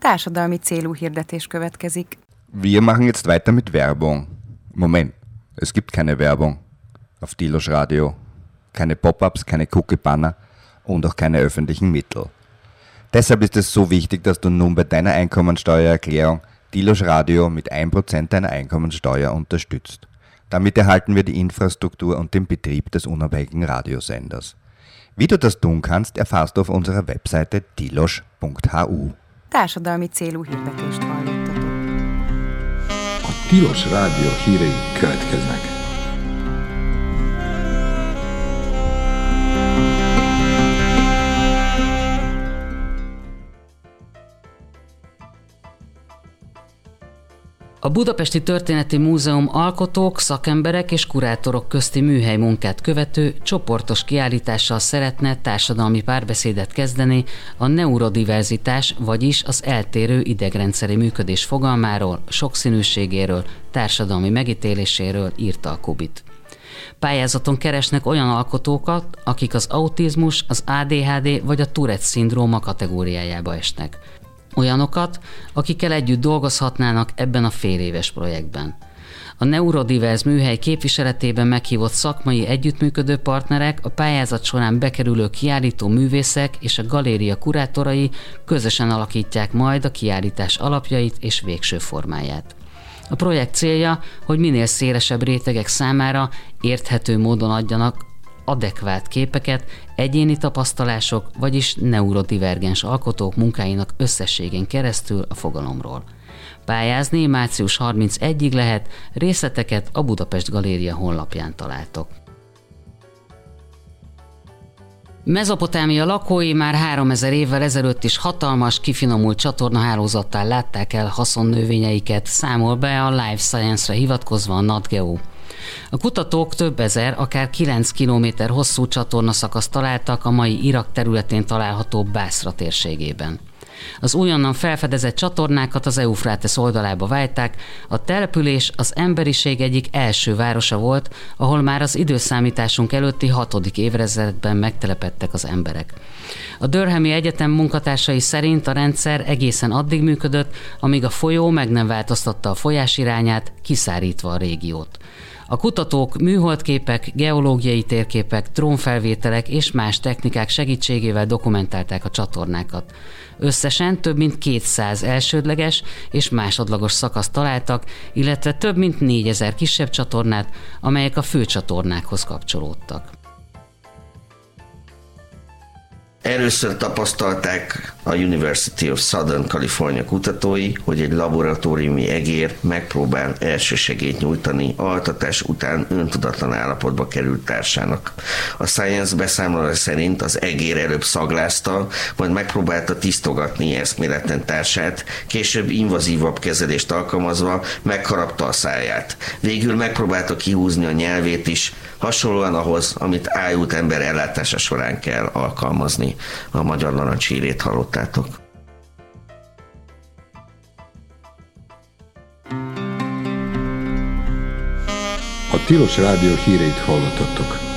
Társadalmi célú hirdetés következik. Wir machen jetzt weiter mit Werbung. Moment, es gibt keine Werbung auf Tilos Radio. Keine Pop-ups, keine Cookie-Banner und auch keine öffentlichen Mittel. Deshalb ist es so wichtig, dass du nun bei deiner Einkommensteuererklärung Tilos Radio mit 1% deiner Einkommensteuer unterstützt. Damit erhalten wir die Infrastruktur und den Betrieb des unabhängigen Radiosenders. Wie du das tun kannst, erfährst du auf unserer Webseite tilos.hu. Társadalmi célú hirdetést hallottatok. A Tilos Rádió hírei következnek. A Budapesti Történeti Múzeum alkotók, szakemberek és kurátorok közti műhely munkát követő csoportos kiállítással szeretne társadalmi párbeszédet kezdeni a neurodiverzitás, vagyis az eltérő idegrendszeri működés fogalmáról, sokszínűségéről, társadalmi megítéléséről, írta a Kubit. Pályázaton keresnek olyan alkotókat, akik az autizmus, az ADHD vagy a Tourette-szindróma kategóriájába esnek. Olyanokat, akikkel együtt dolgozhatnának ebben a féléves projektben. A Neurodiverz műhely képviseletében meghívott szakmai együttműködő partnerek, a pályázat során bekerülő kiállító művészek és a galéria kurátorai közösen alakítják majd a kiállítás alapjait és végső formáját. A projekt célja, hogy minél szélesebb rétegek számára érthető módon adjanak adekvát képeket egyéni tapasztalások, vagyis neurodivergens alkotók munkáinak összességén keresztül a fogalomról. Pályázni március 31-ig lehet, részleteket a Budapest Galéria honlapján találtok. Mezopotámia lakói már 3000 évvel ezelőtt is hatalmas, kifinomult csatornahálózattal látták el haszonnövényeiket, számol be a Life Science-re hivatkozva a NatGeo. A kutatók több ezer, akár 9 kilométer hosszú csatornaszakaszt találtak a mai Irak területén található Bászra térségében. Az újonnan felfedezett csatornákat az Eufrátesz oldalába vájták, a település az emberiség egyik első városa volt, ahol már az időszámításunk előtti 6. évezredben megtelepedtek az emberek. A Durhami Egyetem munkatársai szerint a rendszer egészen addig működött, amíg a folyó meg nem változtatta a folyás irányát, kiszárítva a régiót. A kutatók műholdképek, geológiai térképek, drónfelvételek és más technikák segítségével dokumentálták a csatornákat. Összesen több mint 200 elsődleges és másodlagos szakaszt találtak, illetve több mint 4000 kisebb csatornát, amelyek a főcsatornákhoz kapcsolódtak. Először tapasztalták a University of Southern California kutatói, hogy egy laboratóriumi egér megpróbál elsősegélyt nyújtani altatás után öntudatlan állapotba került társának. A Science beszámolója szerint az egér előbb szaglázta, majd megpróbálta tisztogatni eszméletlen társát, később invazívabb kezelést alkalmazva megharapta a száját. Végül megpróbálta kihúzni a nyelvét is, hasonlóan ahhoz, amit ájult ember ellátása során kell alkalmazni. A Magyar Narancs hírét hallottátok. A Tilos Rádió híreit hallottatok.